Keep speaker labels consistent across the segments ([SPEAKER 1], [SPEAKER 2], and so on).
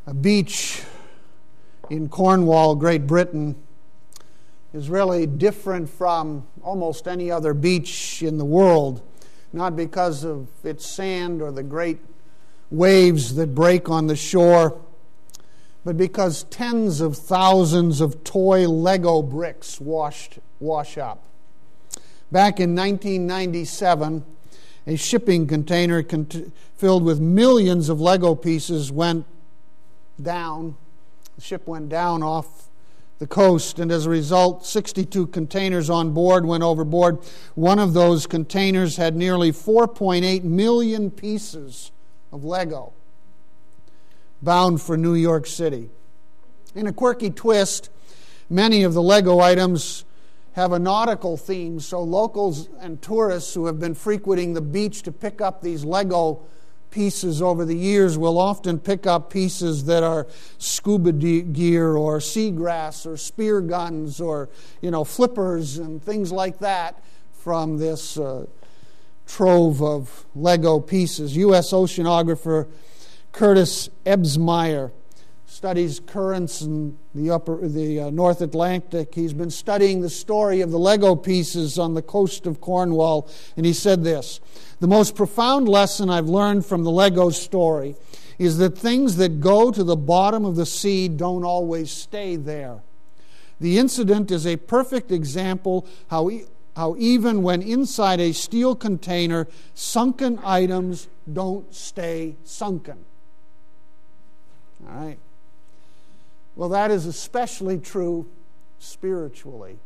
[SPEAKER 1] A beach in Cornwall, Great Britain, is really different from almost any other beach in the world, not because of its sand or the great waves that break on the shore, but because tens of thousands of toy Lego bricks wash up. Back in 1997, a shipping container filled with millions of Lego pieces went down. The ship went down off the coast, and as a result, 62 containers on board went overboard. One of those containers had nearly 4.8 million pieces of Lego bound for New York City. In a quirky twist, many of the Lego items have a nautical theme, so locals and tourists who have been frequenting the beach to pick up these Lego pieces over the years will often pick up pieces that are scuba gear or seagrass or spear guns or, flippers and things like that from this trove of Lego pieces. U.S. oceanographer Curtis Ebsmeyer studies currents in the North Atlantic. He's been studying the story of the Lego pieces on the coast of Cornwall, and he said this: "The most profound lesson I've learned from the Lego story is that things that go to the bottom of the sea don't always stay there. The incident is a perfect example how even when inside a steel container, sunken items don't stay sunken." All right. Well, that is especially true spiritually.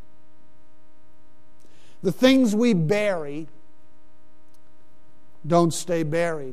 [SPEAKER 1] The things we bury don't stay buried.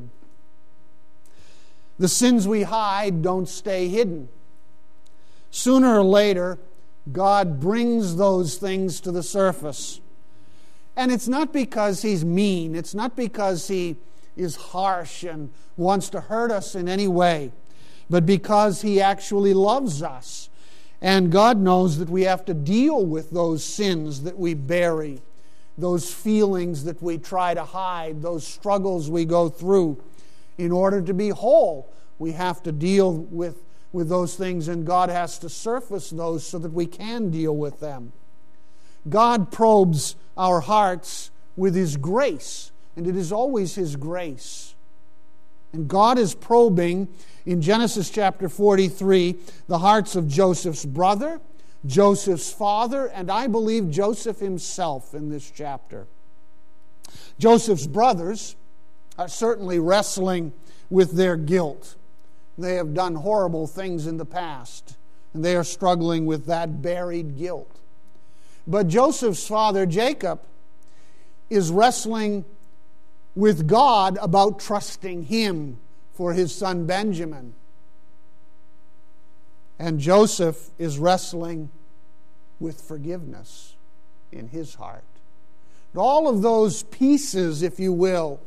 [SPEAKER 1] The sins we hide don't stay hidden. Sooner or later, God brings those things to the surface. And it's not because He's mean. It's not because He is harsh and wants to hurt us in any way, but because He actually loves us. And God knows that we have to deal with those sins that we bury, those feelings that we try to hide, those struggles we go through. In order to be whole, we have to deal with those things, and God has to surface those so that we can deal with them. God probes our hearts with His grace, and it is always His grace. And God is probing, in Genesis chapter 43, the hearts of Joseph's brother, Joseph's father, and I believe Joseph himself in this chapter. Joseph's brothers are certainly wrestling with their guilt. They have done horrible things in the past, and they are struggling with that buried guilt. But Joseph's father, Jacob, is wrestling with God about trusting Him for his son Benjamin. And Joseph is wrestling with forgiveness in his heart. And all of those pieces, if you will,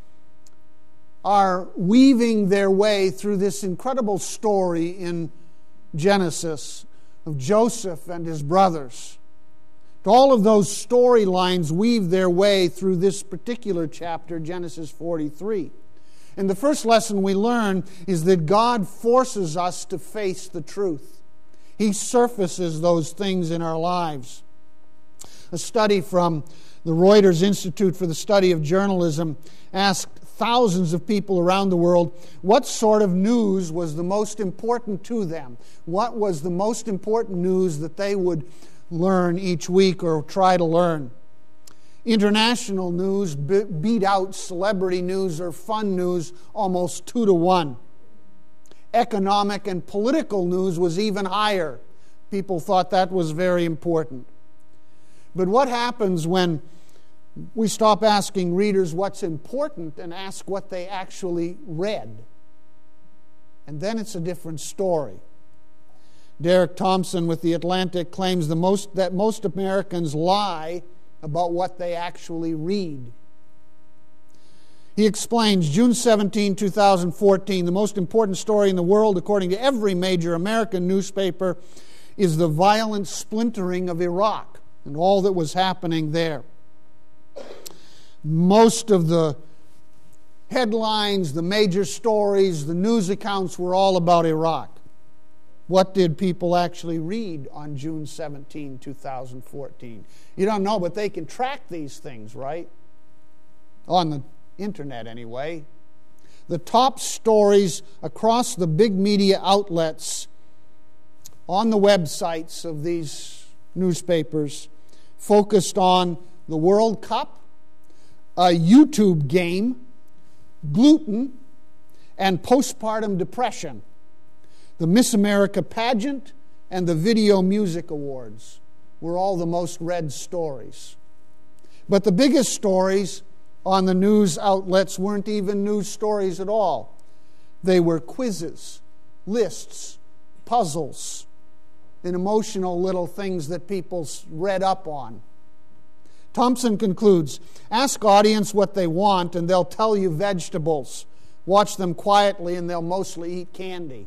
[SPEAKER 1] are weaving their way through this incredible story in Genesis of Joseph and his brothers. All of those storylines weave their way through this particular chapter, Genesis 43. And the first lesson we learn is that God forces us to face the truth. He surfaces those things in our lives. A study from the Reuters Institute for the Study of Journalism asked thousands of people around the world what sort of news was the most important to them. What was the most important news that they would learn each week or try to learn. International news beat out celebrity news or fun news almost 2-1. Economic and political news was even higher. People thought that was very important. But what happens when we stop asking readers what's important and ask what they actually read? And then it's a different story. Derek Thompson with The Atlantic claims that most Americans lie about what they actually read. He explains, June 17, 2014, the most important story in the world, according to every major American newspaper, is the violent splintering of Iraq and all that was happening there. Most of the headlines, the major stories, the news accounts were all about Iraq. What did people actually read on June 17, 2014? You don't know, but they can track these things, right? On the internet, anyway. The top stories across the big media outlets on the websites of these newspapers focused on the World Cup, a YouTube game, gluten, and postpartum depression, the Miss America pageant, and the Video Music Awards were all the most read stories. But the biggest stories on the news outlets weren't even news stories at all. They were quizzes, lists, puzzles, and emotional little things that people read up on. Thompson concludes, ask audience what they want and they'll tell you vegetables. Watch them quietly and they'll mostly eat candy.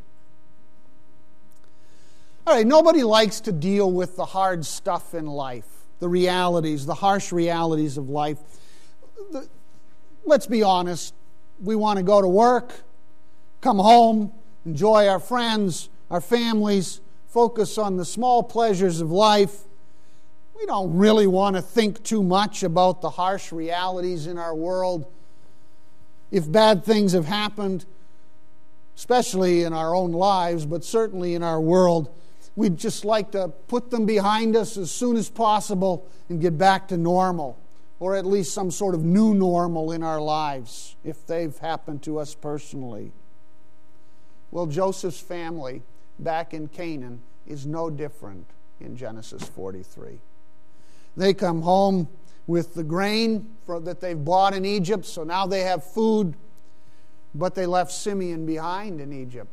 [SPEAKER 1] All right, nobody likes to deal with the hard stuff in life, the realities, the harsh realities of life. Let's be honest, we want to go to work, come home, enjoy our friends, our families, focus on the small pleasures of life. We don't really want to think too much about the harsh realities in our world. If bad things have happened, especially in our own lives, but certainly in our world, we'd just like to put them behind us as soon as possible and get back to normal, or at least some sort of new normal in our lives, if they've happened to us personally. Well, Joseph's family back in Canaan is no different in Genesis 43. They come home with the grain that they've bought in Egypt, so now they have food, but they left Simeon behind in Egypt.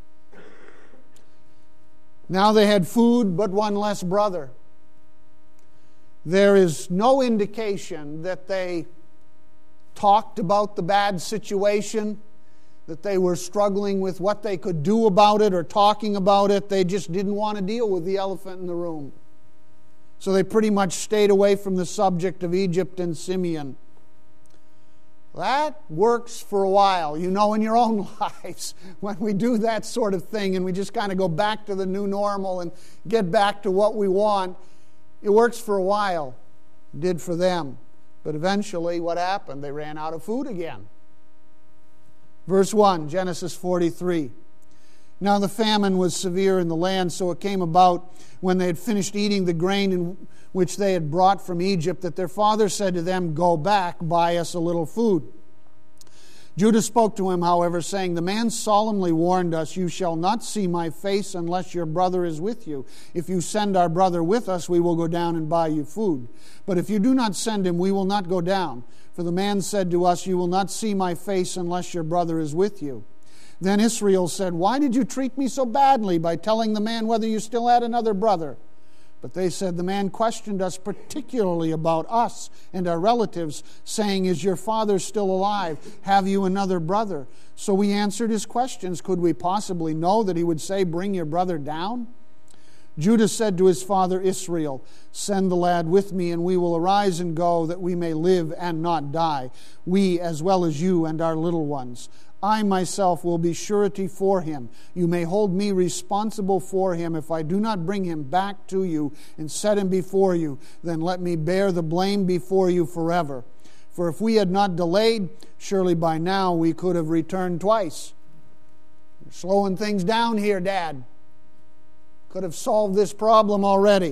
[SPEAKER 1] Now they had food, but one less brother. There is no indication that they talked about the bad situation, that they were struggling with what they could do about it or talking about it. They just didn't want to deal with the elephant in the room. So they pretty much stayed away from the subject of Egypt and Simeon. That works for a while, you know, in your own lives, when we do that sort of thing and we just kind of go back to the new normal and get back to what we want. It works for a while. It did for them. But eventually, what happened? They ran out of food again. Verse 1, Genesis 43. Now the famine was severe in the land, so it came about when they had finished eating the grain in which they had brought from Egypt, that their father said to them, go back, buy us a little food. Judah spoke to him, however, saying, the man solemnly warned us, you shall not see my face unless your brother is with you. If you send our brother with us, we will go down and buy you food. But if you do not send him, we will not go down. For the man said to us, you will not see my face unless your brother is with you. Then Israel said, why did you treat me so badly by telling the man whether you still had another brother? But they said, the man questioned us particularly about us and our relatives, saying, is your father still alive? Have you another brother? So we answered his questions. Could we possibly know that he would say, bring your brother down? Judah said to his father Israel, send the lad with me, and we will arise and go, that we may live and not die, we as well as you and our little ones. I myself will be surety for him. You may hold me responsible for him. If I do not bring him back to you and set him before you, then let me bear the blame before you forever. For if we had not delayed, surely by now we could have returned twice. You're slowing things down here, Dad. Could have solved this problem already.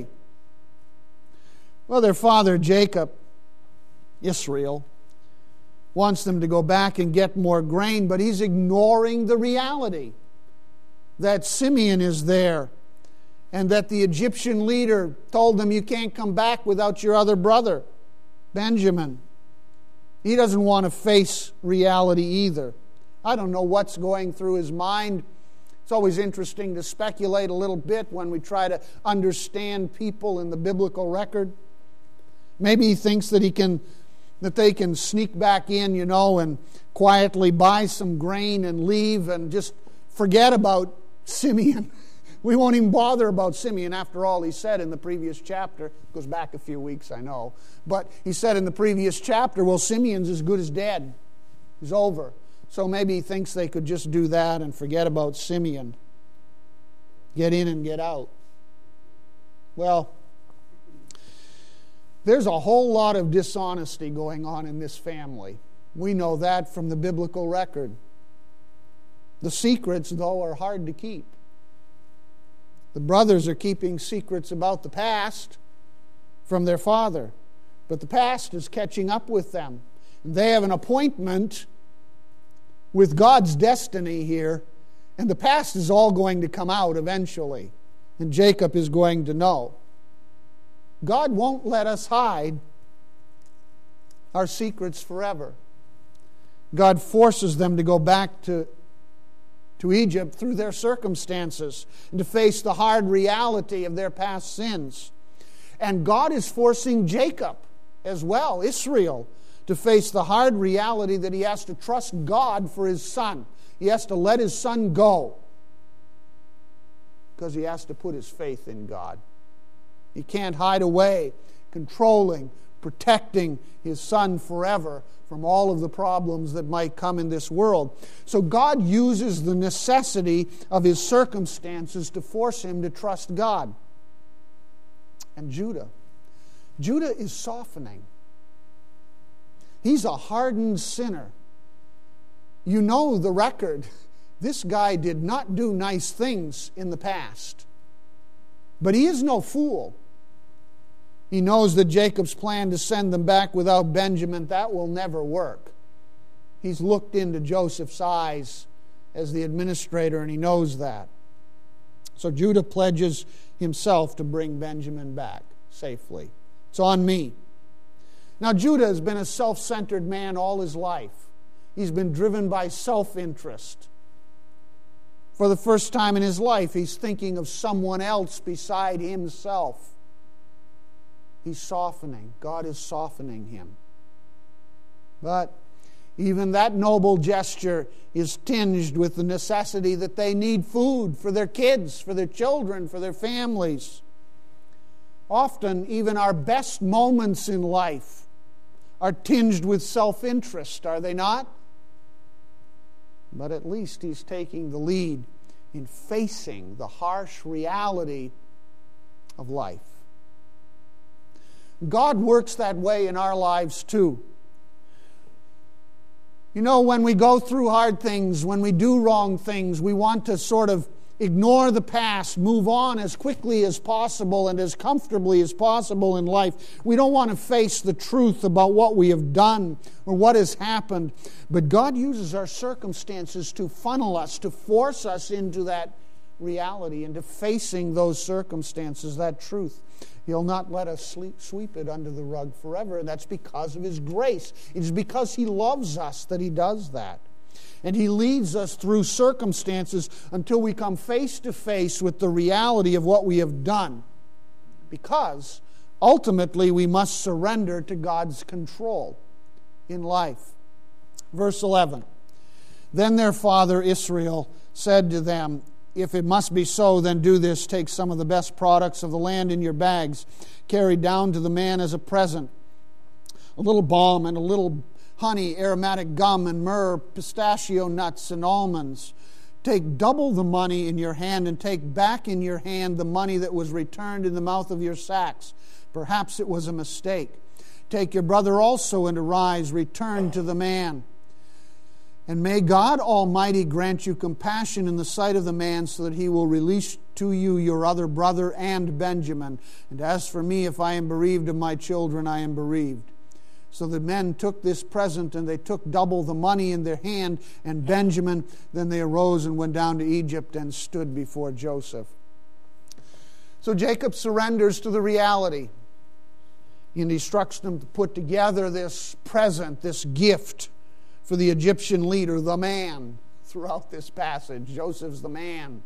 [SPEAKER 1] Well, their father, Jacob, Israel, wants them to go back and get more grain, but he's ignoring the reality that Simeon is there and that the Egyptian leader told them, you can't come back without your other brother, Benjamin. He doesn't want to face reality either. I don't know what's going through his mind. It's always interesting to speculate a little bit when we try to understand people in the biblical record. Maybe he thinks that they can sneak back in, and quietly buy some grain and leave and just forget about Simeon. We won't even bother about Simeon. After all, he said in the previous chapter, it goes back a few weeks, I know, but he said in the previous chapter, well, Simeon's as good as dead. He's over. So maybe he thinks they could just do that and forget about Simeon. Get in and get out. Well, there's a whole lot of dishonesty going on in this family. We know that from the biblical record. The secrets, though, are hard to keep. The brothers are keeping secrets about the past from their father, but the past is catching up with them. And they have an appointment with God's destiny here, and the past is all going to come out eventually, and Jacob is going to know. God won't let us hide our secrets forever. God forces them to go back to Egypt through their circumstances and to face the hard reality of their past sins. And God is forcing Jacob as well, Israel, to face the hard reality that he has to trust God for his son. He has to let his son go because he has to put his faith in God. He can't hide away, controlling, protecting his son forever from all of the problems that might come in this world. So God uses the necessity of his circumstances to force him to trust God. And Judah is softening. He's a hardened sinner. You know the record. This guy did not do nice things in the past. But he is no fool. He knows that Jacob's plan to send them back without Benjamin, that will never work. He's looked into Joseph's eyes as the administrator, and he knows that. So Judah pledges himself to bring Benjamin back safely. It's on me. Now, Judah has been a self-centered man all his life. He's been driven by self-interest. For the first time in his life, he's thinking of someone else beside himself. He's softening. God is softening him. But even that noble gesture is tinged with the necessity that they need food for their kids, for their children, for their families. Often, even our best moments in life are tinged with self-interest, are they not? But at least he's taking the lead in facing the harsh reality of life. God works that way in our lives too. You know, when we go through hard things, when we do wrong things, we want to sort of ignore the past, move on as quickly as possible and as comfortably as possible in life. We don't want to face the truth about what we have done or what has happened. But God uses our circumstances to funnel us, to force us into that reality, into facing those circumstances, that truth. He'll not let us sweep it under the rug forever, and that's because of His grace. It is because He loves us that He does that. And He leads us through circumstances until we come face to face with the reality of what we have done. Because ultimately we must surrender to God's control in life. Verse 11. Then their father Israel said to them, "If it must be so, then do this. Take some of the best products of the land in your bags, carried down to the man as a present. A little balm and a little honey, aromatic gum and myrrh, pistachio nuts and almonds. Take double the money in your hand and take back in your hand the money that was returned in the mouth of your sacks. Perhaps it was a mistake. Take your brother also and arise, return to the man. And may God Almighty grant you compassion in the sight of the man so that he will release to you your other brother and Benjamin. And as for me, if I am bereaved of my children, I am bereaved." So the men took this present, and they took double the money in their hand and Benjamin. Then they arose and went down to Egypt and stood before Joseph. So Jacob surrenders to the reality. And he instructs them to put together this present, this gift for the Egyptian leader, the man, throughout this passage. Joseph's the man.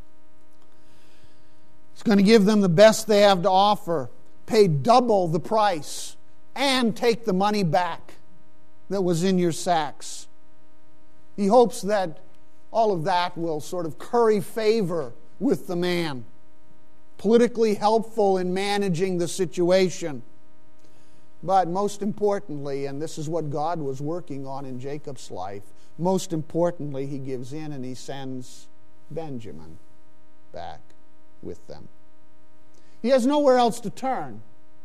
[SPEAKER 1] He's going to give them the best they have to offer, pay double the price, and take the money back that was in your sacks. He hopes that all of that will sort of curry favor with the man, politically helpful in managing the situation. But most importantly, and this is what God was working on in Jacob's life, most importantly, he gives in and he sends Benjamin back. with them. He has nowhere else to turn.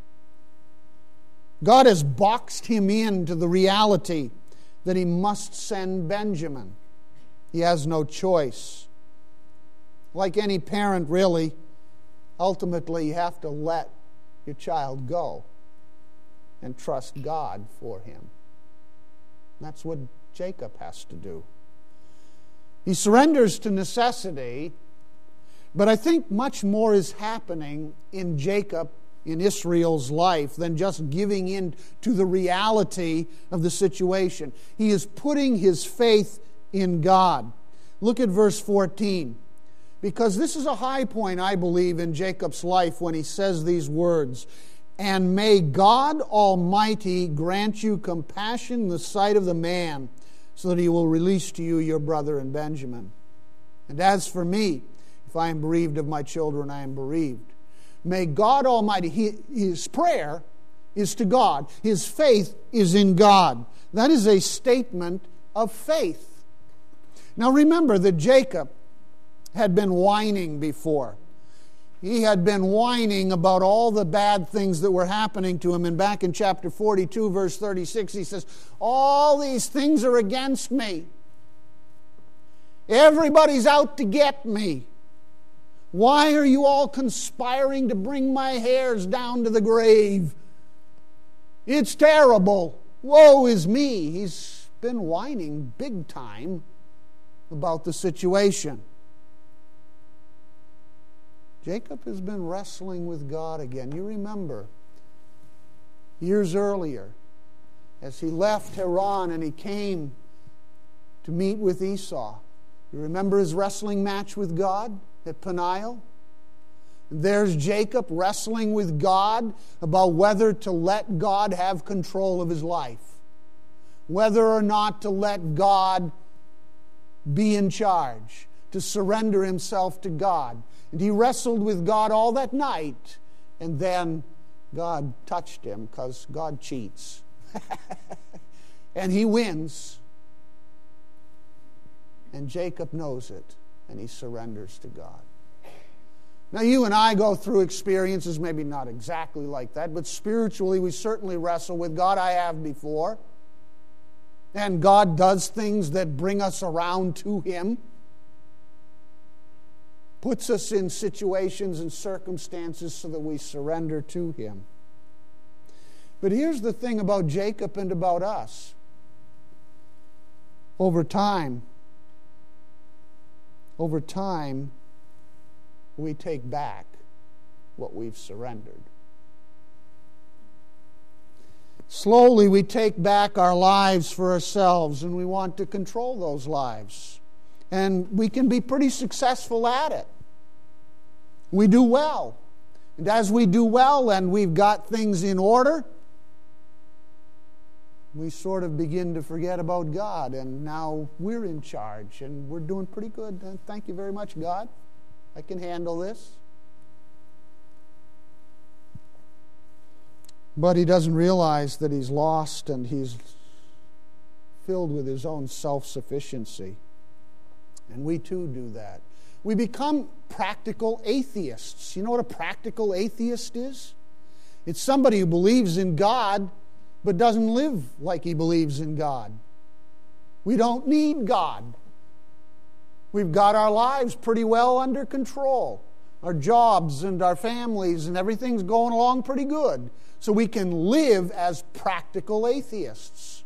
[SPEAKER 1] God has boxed him into the reality that he must send Benjamin. He has no choice. Like any parent, really, ultimately you have to let your child go and trust God for him. That's what Jacob has to do. He surrenders to necessity, but I think much more is happening in Jacob, in Israel's life, than just giving in to the reality of the situation. He is putting his faith in God. Look at verse 14. Because this is a high point, I believe, in Jacob's life when he says these words. And may God Almighty grant you compassion in the sight of the man, so that he will release to you your brother and Benjamin. And as for me, if I am bereaved of my children, I am bereaved. May God Almighty, his prayer is to God. His faith is in God. That is a statement of faith. Now remember that Jacob had been whining before. He had been whining about all the bad things that were happening to him. And back in chapter 42, verse 36, he says, all these things are against me. Everybody's out to get me. Why are you all conspiring to bring my hairs down to the grave? It's terrible. Woe is me. He's been whining big time about the situation. Jacob has been wrestling with God again. You remember, years earlier, as he left Haran and he came to meet with Esau. You remember his wrestling match with God at Peniel? There's Jacob wrestling with God about whether to let God have control of his life, whether or not to let God be in charge, to surrender himself to God. And he wrestled with God all that night, and then God touched him, because God cheats. And he wins. And Jacob knows it, and he surrenders to God. Now you and I go through experiences, maybe not exactly like that, but spiritually we certainly wrestle with God. I have before. And God does things that bring us around to him. Puts us in situations and circumstances so that we surrender to him. But here's the thing about Jacob and about us. Over time, we take back what we've surrendered. Slowly we take back our lives for ourselves, and we want to control those lives. And we can be pretty successful at it. We do well. And as we do well and we've got things in order, we sort of begin to forget about God. And now we're in charge and we're doing pretty good. Thank you very much, God. I can handle this. But he doesn't realize that he's lost and he's filled with his own self-sufficiency. And we too do that. We become practical atheists. You know what a practical atheist is? It's somebody who believes in God but doesn't live like he believes in God. We don't need God. We've got our lives pretty well under control. Our jobs and our families and everything's going along pretty good. So we can live as practical atheists.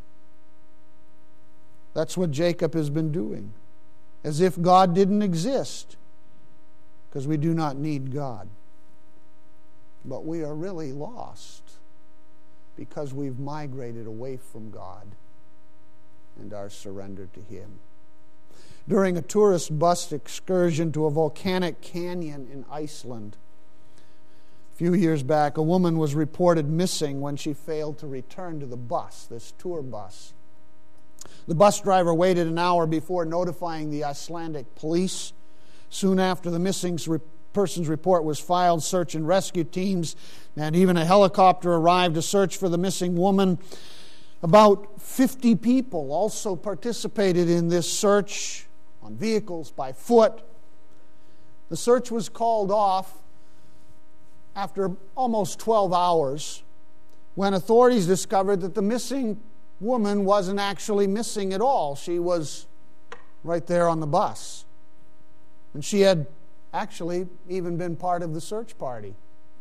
[SPEAKER 1] That's what Jacob has been doing. As if God didn't exist, because we do not need God. But we are really lost because we've migrated away from God and are surrendered to him. During a tourist bus excursion to a volcanic canyon in Iceland, a few years back, a woman was reported missing when she failed to return to the bus, this tour bus. The bus driver waited an hour before notifying the Icelandic police. Soon after the missing person's report was filed, search and rescue teams and even a helicopter arrived to search for the missing woman. About 50 people also participated in this search on vehicles, by foot. The search was called off after almost 12 hours when authorities discovered that the missing woman wasn't actually missing at all. She was right there on the bus. And she had actually even been part of the search party.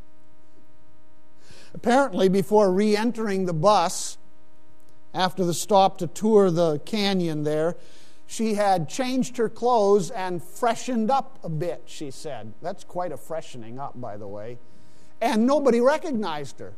[SPEAKER 1] Apparently, before re-entering the bus, after the stop to tour the canyon there, she had changed her clothes and freshened up a bit, she said. That's quite a freshening up, by the way. And nobody recognized her.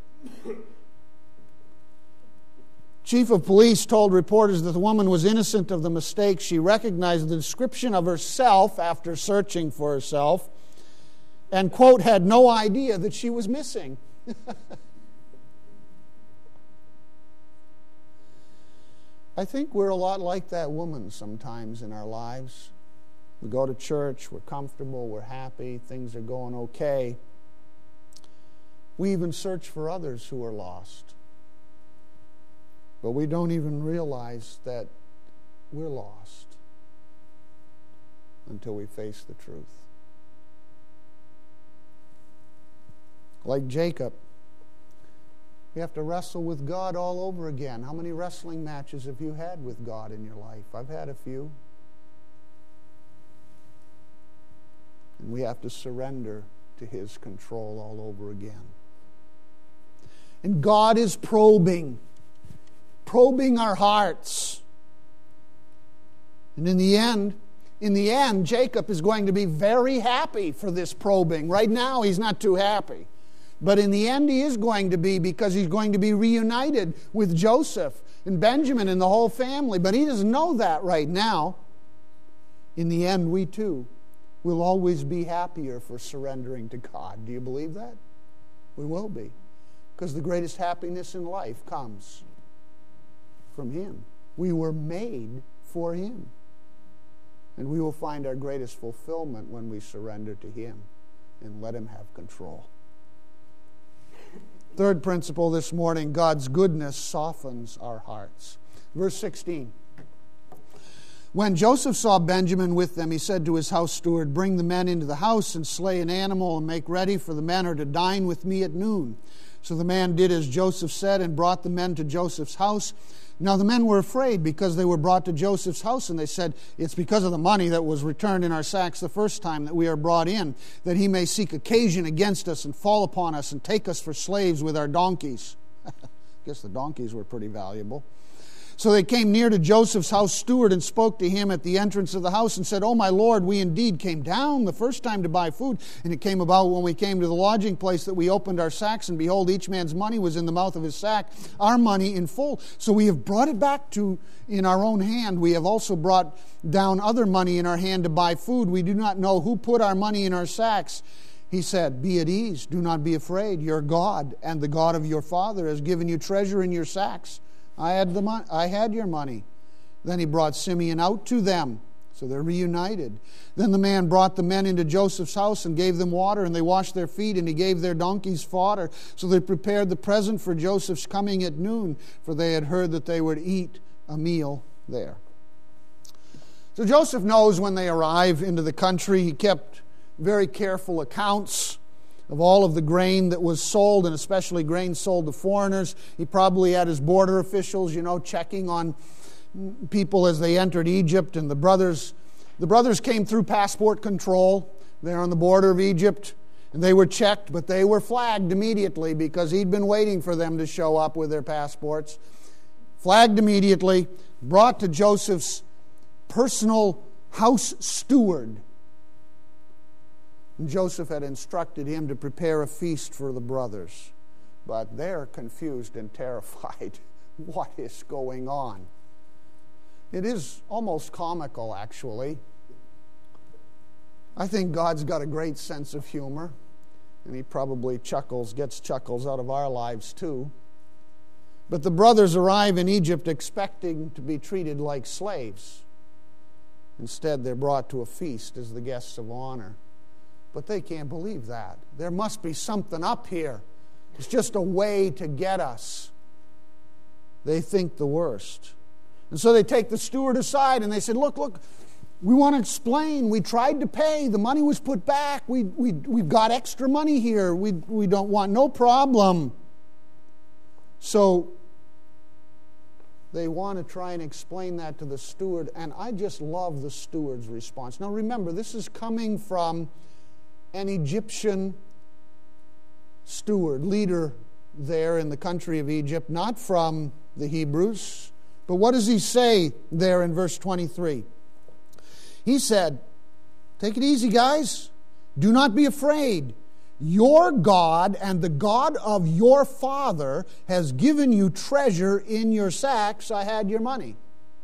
[SPEAKER 1] Chief of police told reporters that the woman was innocent of the mistake. She recognized the description of herself after searching for herself and, quote, had no idea that she was missing. I think we're a lot like that woman sometimes in our lives. We go to church, we're comfortable, we're happy, things are going okay. We even search for others who are lost. But we don't even realize that we're lost until we face the truth. Like Jacob, we have to wrestle with God all over again. How many wrestling matches have you had with God in your life? I've had a few. And we have to surrender to His control all over again. And God is probing our hearts. And in the end, Jacob is going to be very happy for this probing. Right now, he's not too happy. But in the end, he is going to be, because he's going to be reunited with Joseph and Benjamin and the whole family. But he doesn't know that right now. In the end, we too will always be happier for surrendering to God. Do you believe that? We will be. Because the greatest happiness in life comes from Him. We were made for Him. And we will find our greatest fulfillment when we surrender to Him and let Him have control. Third principle this morning, God's goodness softens our hearts. Verse 16. When Joseph saw Benjamin with them, he said to his house steward, "Bring the men into the house and slay an animal and make ready, for the men are to dine with me at noon." So the man did as Joseph said and brought the men to Joseph's house. Now the men were afraid because they were brought to Joseph's house, and they said, "It's because of the money that was returned in our sacks the first time that we are brought in, that he may seek occasion against us and fall upon us and take us for slaves with our donkeys." I guess the donkeys were pretty valuable. So they came near to Joseph's house steward and spoke to him at the entrance of the house and said, "Oh, my lord, we indeed came down the first time to buy food. And it came about when we came to the lodging place that we opened our sacks, and behold, each man's money was in the mouth of his sack, our money in full. So we have brought it back in our own hand. We have also brought down other money in our hand to buy food. We do not know who put our money in our sacks." He said, "Be at ease, do not be afraid. Your God and the God of your father has given you treasure in your sacks. I had your money." Then he brought Simeon out to them. So they're reunited. Then the man brought the men into Joseph's house and gave them water, and they washed their feet, and he gave their donkeys fodder. So they prepared the present for Joseph's coming at noon, for they had heard that they would eat a meal there. So Joseph knows when they arrive into the country. He kept very careful accounts of all of the grain that was sold, and especially grain sold to foreigners. He probably had his border officials, checking on people as they entered Egypt. And the brothers came through passport control there on the border of Egypt, and they were checked, but they were flagged immediately because he'd been waiting for them to show up with their passports. Flagged immediately, brought to Joseph's personal house steward. And Joseph had instructed him to prepare a feast for the brothers. But they're confused and terrified. What is going on? It is almost comical, actually. I think God's got a great sense of humor, and He probably gets chuckles out of our lives too. But the brothers arrive in Egypt expecting to be treated like slaves. Instead, they're brought to a feast as the guests of honor. But they can't believe that. There must be something up here. It's just a way to get us. They think the worst. And so they take the steward aside and they said, look, We want to explain. We tried to pay. The money was put back. We've got extra money here. We don't want no problem. So they want to try and explain that to the steward, and I just love the steward's response. Now remember, this is coming from an Egyptian steward, leader there in the country of Egypt, not from the Hebrews. But what does he say there in verse 23? He said, take it easy, guys. Do not be afraid. Your God and the God of your father has given you treasure in your sacks. I had your money.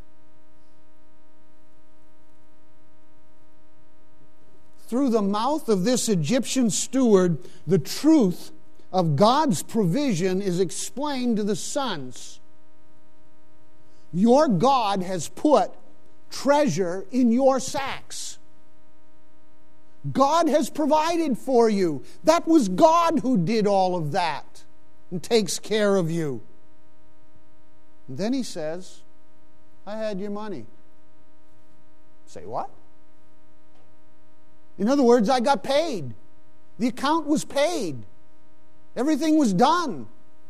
[SPEAKER 1] Through the mouth of this Egyptian steward, the truth of God's provision is explained to the sons. Your God has put treasure in your sacks. God has provided for you. That was God who did all of that and takes care of you. And then he says, I had your money. Say what? In other words, I got paid. The account was paid. Everything was done.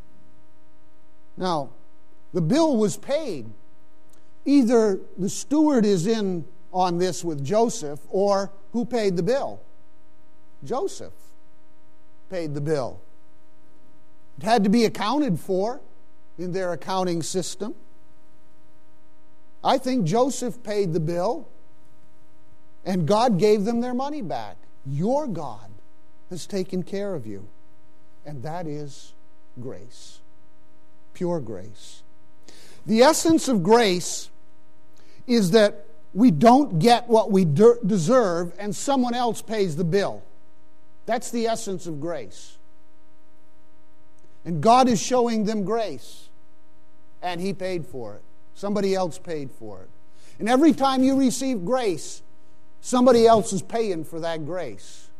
[SPEAKER 1] Now, the bill was paid. Either the steward is in on this with Joseph, or who paid the bill? Joseph paid the bill. It had to be accounted for in their accounting system. I think Joseph paid the bill, and God gave them their money back. Your God has taken care of you, and that is grace, pure grace. The essence of grace is that we don't get what we deserve and someone else pays the bill. That's the essence of grace. And God is showing them grace. And He paid for it. Somebody else paid for it. And every time you receive grace, somebody else is paying for that grace.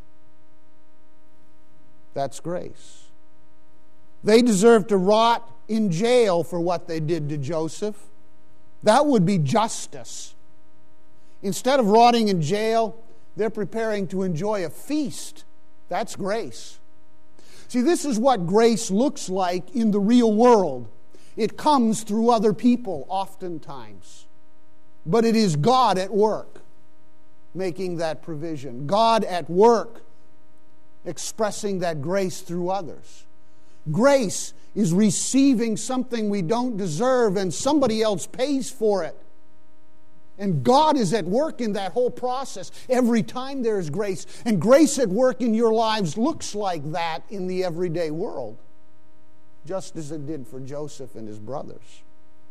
[SPEAKER 1] That's grace. They deserve to rot in jail for what they did to Joseph. That would be justice. Instead of rotting in jail, they're preparing to enjoy a feast. That's grace. See, this is what grace looks like in the real world. It comes through other people oftentimes. But it is God at work making that provision. God at work expressing that grace through others. Grace is receiving something we don't deserve and somebody else pays for it. And God is at work in that whole process every time there is grace. And grace at work in your lives looks like that in the everyday world, just as it did for Joseph and his brothers.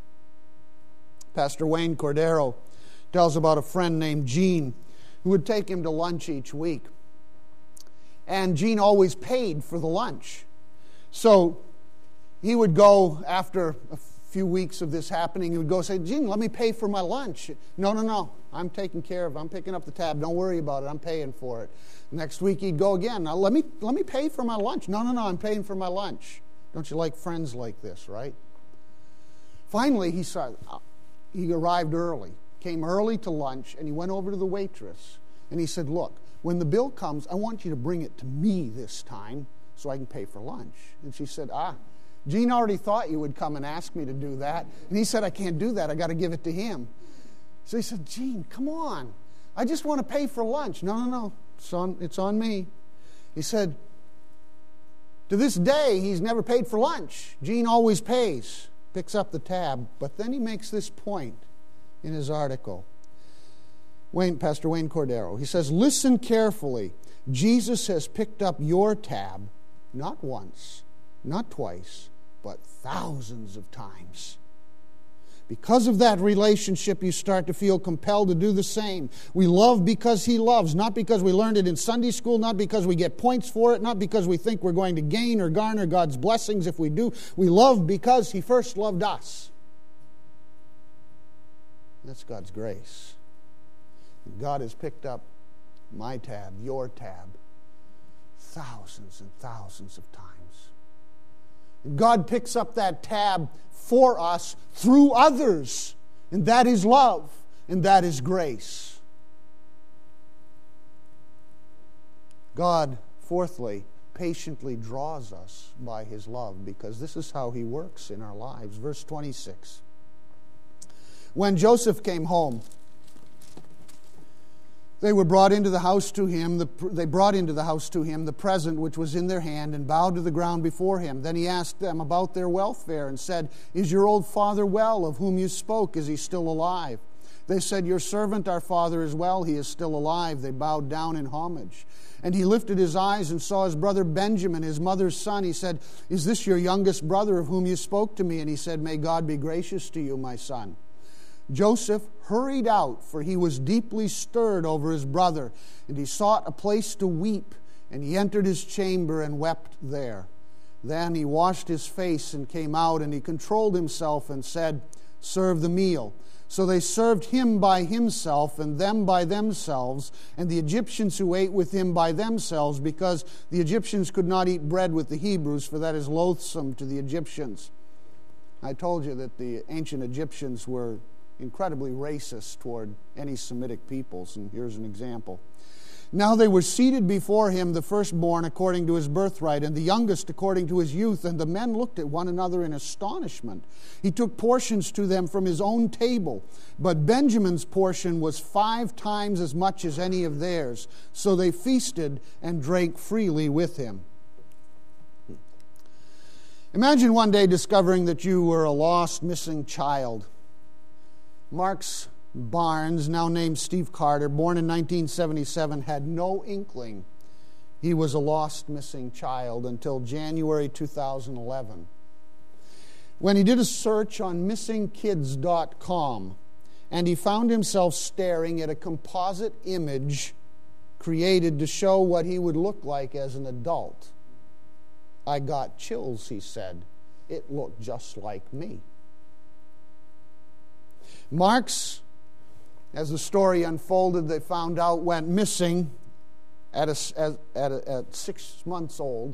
[SPEAKER 1] Pastor Wayne Cordero tells about a friend named Gene who would take him to lunch each week. And Gene always paid for the lunch. So he would go after a few weeks of this happening, he would go say, Gene, let me pay for my lunch. No, I'm taking care of it. I'm picking up the tab. Don't worry about it. I'm paying for it. Next week he'd go again. Now let me pay for my lunch. No, I'm paying for my lunch. Don't you like friends like this, right? Finally, he arrived early, came early to lunch, and he went over to the waitress. And he said, look, when the bill comes, I want you to bring it to me this time so I can pay for lunch. And she said, Gene already thought you would come and ask me to do that. And he said, I can't do that. I got to give it to him. So he said, Gene, come on. I just want to pay for lunch. No. It's on me. He said, to this day, he's never paid for lunch. Gene always pays, picks up the tab. But then he makes this point in his article. Pastor Wayne Cordero, he says, listen carefully. Jesus has picked up your tab not once, not twice, but thousands of times. Because of that relationship, you start to feel compelled to do the same. We love because He loves, not because we learned it in Sunday school, not because we get points for it, not because we think we're going to gain or garner God's blessings if we do. We love because He first loved us. That's God's grace. And God has picked up my tab, your tab, thousands and thousands of times. God picks up that tab for us through others. And that is love. And that is grace. God, fourthly, patiently draws us by His love, because this is how He works in our lives. Verse 26. When Joseph came home, they brought into the house to him the present which was in their hand, and bowed to the ground before him. Then he asked them about their welfare, and said, "Is your old father well, of whom you spoke? Is he still alive?" They said, "Your servant, our father, is well. He is still alive." They bowed down in homage. And he lifted his eyes and saw his brother Benjamin, his mother's son. He said, "Is this your youngest brother, of whom you spoke to me?" And he said, "May God be gracious to you, my son." Joseph hurried out, for he was deeply stirred over his brother, and he sought a place to weep, and he entered his chamber and wept there. Then he washed his face and came out, and he controlled himself and said, "Serve the meal." So they served him by himself, and them by themselves, and the Egyptians who ate with him by themselves, because the Egyptians could not eat bread with the Hebrews, for that is loathsome to the Egyptians. I told you that the ancient Egyptians were incredibly racist toward any Semitic peoples, and here's an example. Now they were seated before him, the firstborn according to his birthright, and the youngest according to his youth, and the men looked at one another in astonishment. He took portions to them from his own table, but Benjamin's portion was 5 times as much as any of theirs, so they feasted and drank freely with him. Imagine one day discovering that you were a lost, missing child. Marks Barnes, now named Steve Carter, born in 1977, had no inkling he was a lost, missing child until January 2011. When he did a search on missingkids.com, and he found himself staring at a composite image created to show what he would look like as an adult. "I got chills," he said. "It looked just like me." Marks, as the story unfolded, they found out, went missing at 6 months old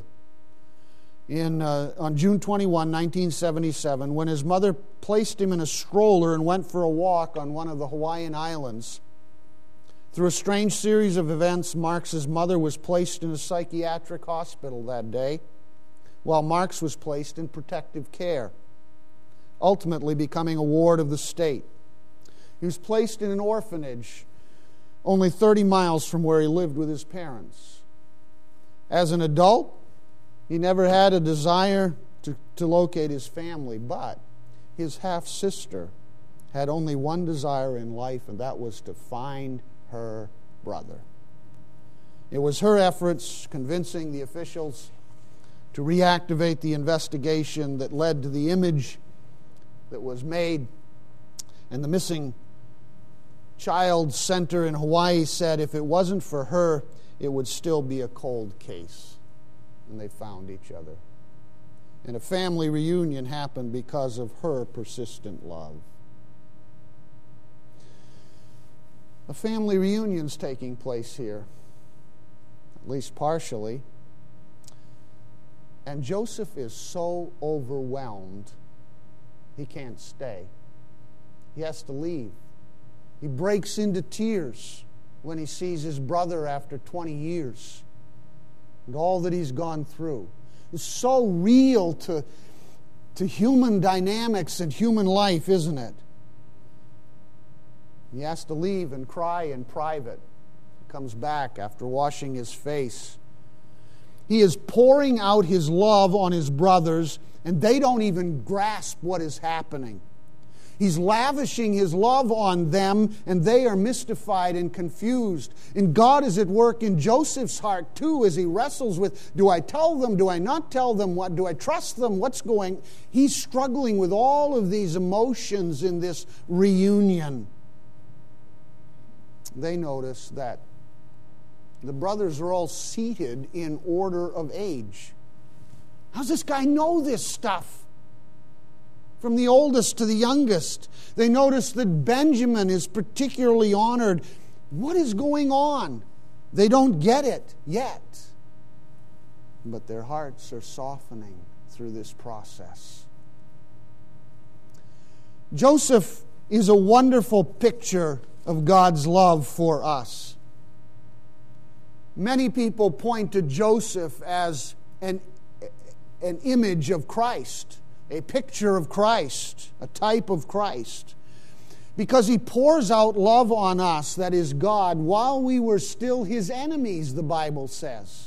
[SPEAKER 1] on June 21, 1977, when his mother placed him in a stroller and went for a walk on one of the Hawaiian Islands. Through a strange series of events, Marks' mother was placed in a psychiatric hospital that day, while Marks was placed in protective care, ultimately becoming a ward of the state. He was placed in an orphanage only 30 miles from where he lived with his parents. As an adult, he never had a desire to locate his family, but his half-sister had only one desire in life, and that was to find her brother. It was her efforts convincing the officials to reactivate the investigation that led to the image that was made, and the Missing Child Center in Hawaii said if it wasn't for her, it would still be a cold case. And they found each other. And a family reunion happened because of her persistent love. A family reunion's taking place here, at least partially. And Joseph is so overwhelmed, he can't stay. He has to leave. He breaks into tears when he sees his brother after 20 years and all that he's gone through. It's so real to human dynamics and human life, isn't it? He has to leave and cry in private. He comes back after washing his face. He is pouring out his love on his brothers, and they don't even grasp what is happening. He's lavishing his love on them, and they are mystified and confused. And God is at work in Joseph's heart, too, as he wrestles with, do I tell them? Do I not tell them? What do I trust them? What's going? He's struggling with all of these emotions in this reunion. They notice that the brothers are all seated in order of age. How's this guy know this stuff? From the oldest to the youngest. They notice that Benjamin is particularly honored. What is going on? They don't get it yet. But their hearts are softening through this process. Joseph is a wonderful picture of God's love for us. Many people point to Joseph as an image of Christ, a picture of Christ, a type of Christ, because he pours out love on us, that is God, while we were still his enemies, the Bible says.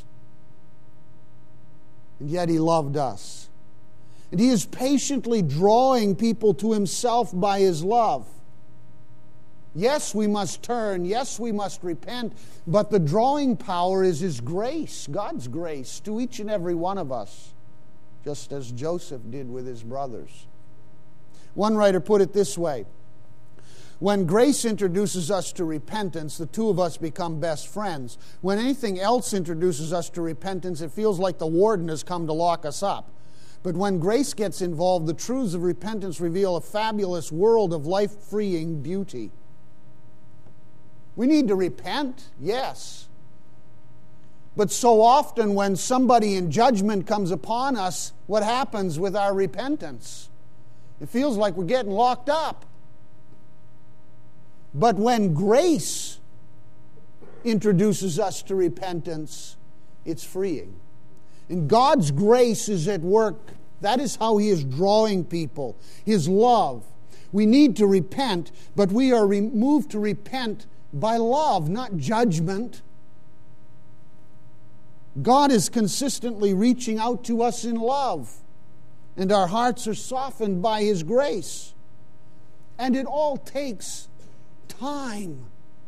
[SPEAKER 1] And yet he loved us. And he is patiently drawing people to himself by his love. Yes, we must turn. Yes, we must repent. But the drawing power is his grace, God's grace, to each and every one of us, just as Joseph did with his brothers. One writer put it this way: when grace introduces us to repentance, the two of us become best friends. When anything else introduces us to repentance, it feels like the warden has come to lock us up. But when grace gets involved, the truths of repentance reveal a fabulous world of life-freeing beauty. We need to repent, yes. But so often when somebody in judgment comes upon us, what happens with our repentance? It feels like we're getting locked up. But when grace introduces us to repentance, it's freeing. And God's grace is at work. That is how he is drawing people. His love. We need to repent, but we are moved to repent by love, not judgment. God is consistently reaching out to us in love, and our hearts are softened by his grace. And it all takes time.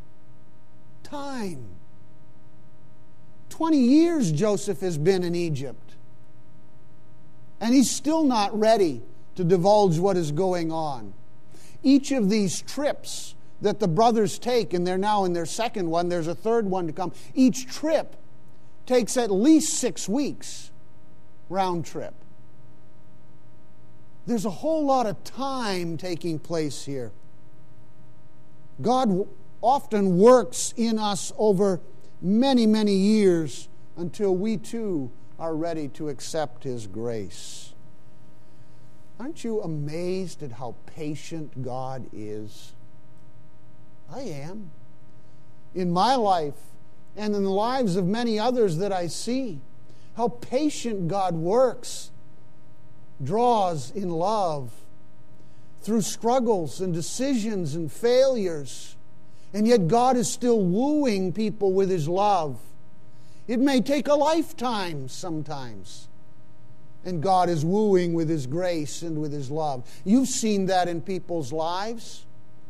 [SPEAKER 1] 20 years Joseph has been in Egypt, and he's still not ready to divulge what is going on. Each of these trips that the brothers take, and they're now in their second one, there's a third one to come. Each trip takes at least 6 weeks, round trip. There's a whole lot of time taking place here. God often works in us over many, many years until we too are ready to accept his grace. Aren't you amazed at how patient God is? I am. In my life and in the lives of many others that I see, how patient God works, draws in love through struggles and decisions and failures. And yet God is still wooing people with his love. It may take a lifetime sometimes. And God is wooing with his grace and with his love. You've seen that in people's lives.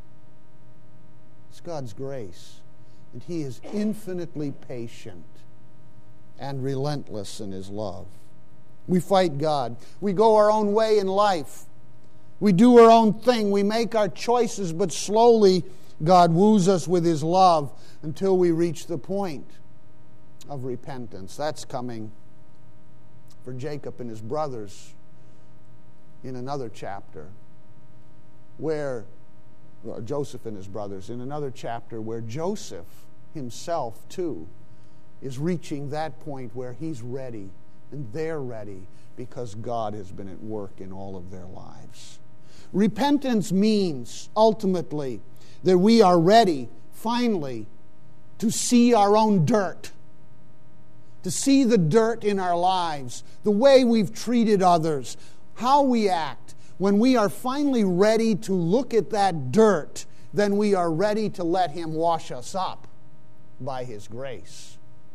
[SPEAKER 1] It's God's grace. And he is infinitely patient and relentless in his love. We fight God. We go our own way in life. We do our own thing. We make our choices, but slowly God woos us with his love until we reach the point of repentance. That's coming for Jacob and his brothers in another chapter, where Joseph and his brothers, in another chapter where Joseph himself too is reaching that point where he's ready and they're ready because God has been at work in all of their lives. Repentance means ultimately that we are ready finally to see our own dirt, to see the dirt in our lives, the way we've treated others, how we act. When we are finally ready to look at that dirt, then we are ready to let him wash us up by his grace.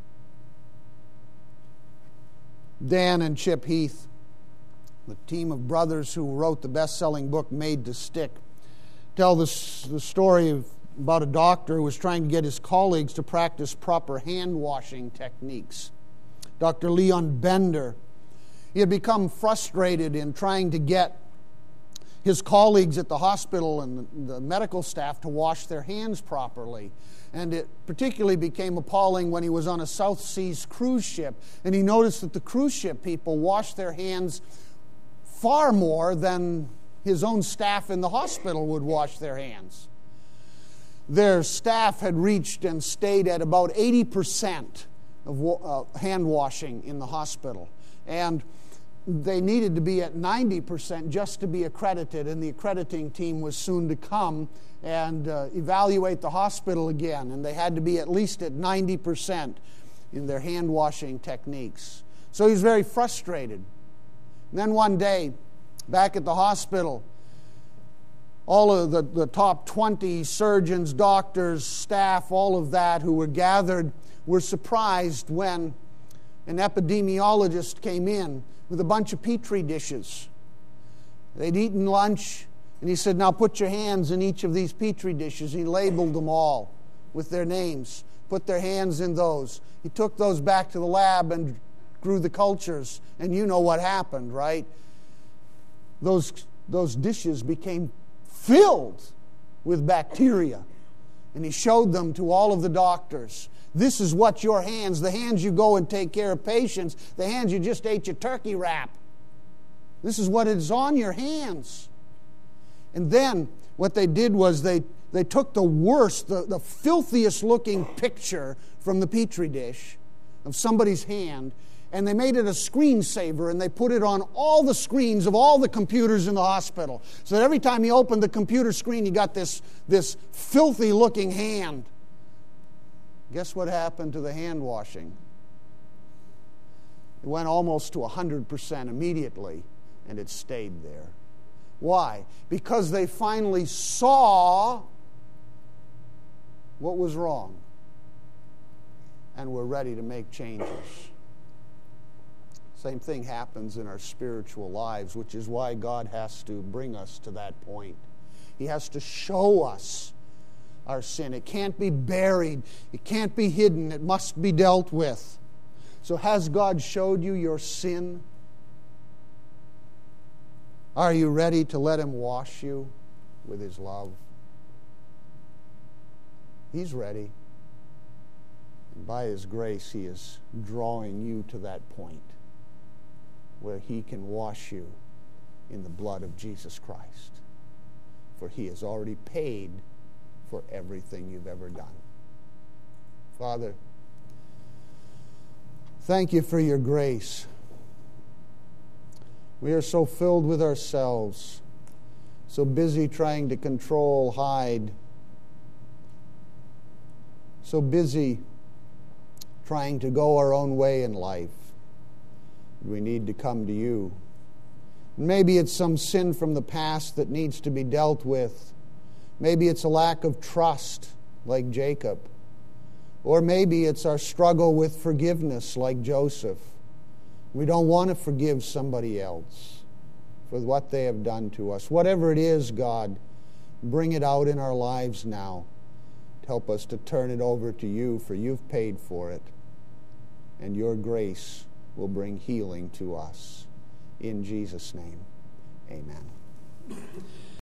[SPEAKER 1] Dan and Chip Heath, the team of brothers who wrote the best-selling book Made to Stick, tell the story about a doctor who was trying to get his colleagues to practice proper hand-washing techniques. Dr. Leon Bender, he had become frustrated in trying to get his colleagues at the hospital and the medical staff to wash their hands properly. And it particularly became appalling when he was on a South Seas cruise ship, and he noticed that the cruise ship people washed their hands far more than his own staff in the hospital would wash their hands. Their staff had reached and stayed at about 80% of hand washing in the hospital. And they needed to be at 90% just to be accredited, and the accrediting team was soon to come and evaluate the hospital again, and they had to be at least at 90%. in their hand-washing techniques. So he was very frustrated. And then one day, back at the hospital, all of the top 20 surgeons, doctors, staff, all of that who were gathered were surprised when an epidemiologist came in with a bunch of Petri dishes. They'd eaten lunch, and he said, now put your hands in each of these Petri dishes. He labeled them all with their names, put their hands in those. He took those back to the lab and grew the cultures, and you know what happened, right? Those dishes became filled with bacteria. And he showed them to all of the doctors. This is what your hands, the hands you go and take care of patients, the hands you just ate your turkey wrap. This is what is on your hands. And then what they did was they took the worst, the filthiest looking picture from the Petri dish of somebody's hand, and they made it a screensaver, and they put it on all the screens of all the computers in the hospital. So that every time you opened the computer screen, you got this filthy-looking hand. Guess what happened to the hand washing? It went almost to 100% immediately, and it stayed there. Why? Because they finally saw what was wrong and were ready to make changes. Same thing happens in our spiritual lives, which is why God has to bring us to that point. He has to show us our sin. It can't be buried. It can't be hidden. It must be dealt with. So has God showed you your sin? Are you ready to let Him wash you with His love? He's ready. And by His grace, He is drawing you to that point where He can wash you in the blood of Jesus Christ. For He has already paid for everything you've ever done. Father, thank You for Your grace. We are so filled with ourselves, so busy trying to control, hide, so busy trying to go our own way in life. We need to come to You. Maybe it's some sin from the past that needs to be dealt with. Maybe it's a lack of trust, like Jacob. Or maybe it's our struggle with forgiveness, like Joseph. We don't want to forgive somebody else for what they have done to us. Whatever it is, God, bring it out in our lives now. Help us to turn it over to You, for You've paid for it. And Your grace will bring healing to us. In Jesus' name, amen.